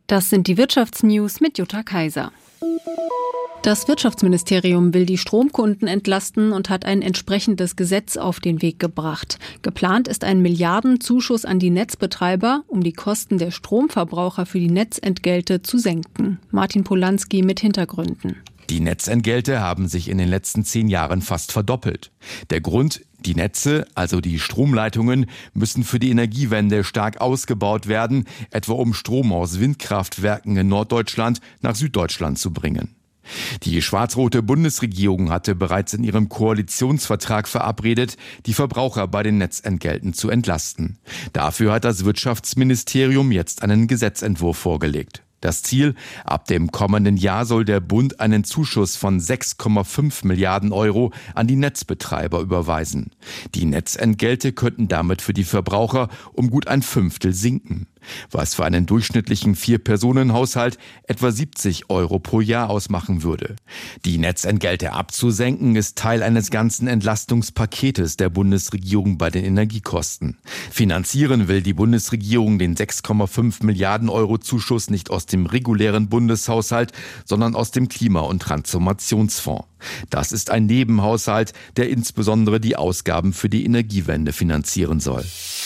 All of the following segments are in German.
Das sind die Wirtschaftsnews mit Jutta Kaiser. Das Wirtschaftsministerium will die Stromkunden entlasten und hat ein entsprechendes Gesetz auf den Weg gebracht. Geplant ist ein Milliardenzuschuss an die Netzbetreiber, um die Kosten der Stromverbraucher für die Netzentgelte zu senken. Martin Polanski mit Hintergründen. Die Netzentgelte haben sich in den letzten 10 Jahren fast verdoppelt. Der Grund: die Netze, also die Stromleitungen, müssen für die Energiewende stark ausgebaut werden, etwa um Strom aus Windkraftwerken in Norddeutschland nach Süddeutschland zu bringen. Die schwarz-rote Bundesregierung hatte bereits in ihrem Koalitionsvertrag verabredet, die Verbraucher bei den Netzentgelten zu entlasten. Dafür hat das Wirtschaftsministerium jetzt einen Gesetzentwurf vorgelegt. Das Ziel: ab dem kommenden Jahr soll der Bund einen Zuschuss von 6,5 Milliarden Euro an die Netzbetreiber überweisen. Die Netzentgelte könnten damit für die Verbraucher um gut ein Fünftel sinken, was für einen durchschnittlichen 4-Personen-Haushalt etwa 70 Euro pro Jahr ausmachen würde. Die Netzentgelte abzusenken ist Teil eines ganzen Entlastungspaketes der Bundesregierung bei den Energiekosten. Finanzieren will die Bundesregierung den 6,5 Milliarden Euro Zuschuss nicht aus dem regulären Bundeshaushalt, sondern aus dem Klima- und Transformationsfonds. Das ist ein Nebenhaushalt, der insbesondere die Ausgaben für die Energiewende finanzieren soll.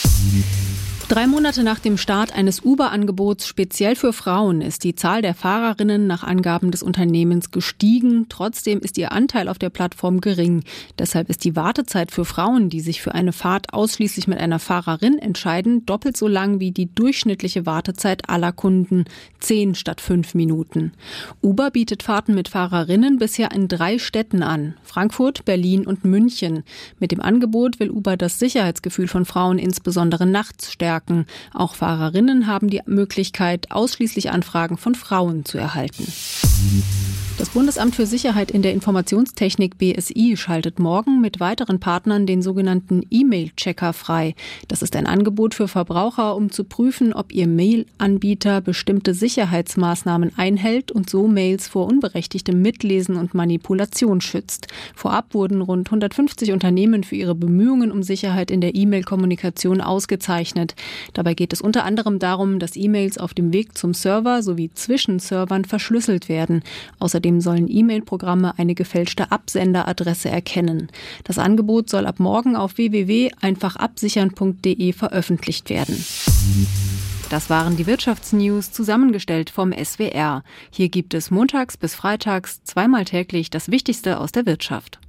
3 Monate nach dem Start eines Uber-Angebots speziell für Frauen ist die Zahl der Fahrerinnen nach Angaben des Unternehmens gestiegen. Trotzdem ist ihr Anteil auf der Plattform gering. Deshalb ist die Wartezeit für Frauen, die sich für eine Fahrt ausschließlich mit einer Fahrerin entscheiden, doppelt so lang wie die durchschnittliche Wartezeit aller Kunden, 10 statt 5 Minuten. Uber bietet Fahrten mit Fahrerinnen bisher in 3 Städten an: Frankfurt, Berlin und München. Mit dem Angebot will Uber das Sicherheitsgefühl von Frauen insbesondere nachts stärken. Auch Fahrerinnen haben die Möglichkeit, ausschließlich Anfragen von Frauen zu erhalten. Das Bundesamt für Sicherheit in der Informationstechnik BSI schaltet morgen mit weiteren Partnern den sogenannten E-Mail-Checker frei. Das ist ein Angebot für Verbraucher, um zu prüfen, ob ihr Mail-Anbieter bestimmte Sicherheitsmaßnahmen einhält und so Mails vor unberechtigtem Mitlesen und Manipulation schützt. Vorab wurden rund 150 Unternehmen für ihre Bemühungen um Sicherheit in der E-Mail-Kommunikation ausgezeichnet. Dabei geht es unter anderem darum, dass E-Mails auf dem Weg zum Server sowie zwischen Servern verschlüsselt werden. Außerdem sollen E-Mail-Programme eine gefälschte Absenderadresse erkennen. Das Angebot soll ab morgen auf www.einfachabsichern.de veröffentlicht werden. Das waren die Wirtschaftsnews, zusammengestellt vom SWR. Hier gibt es montags bis freitags 2-mal täglich das Wichtigste aus der Wirtschaft.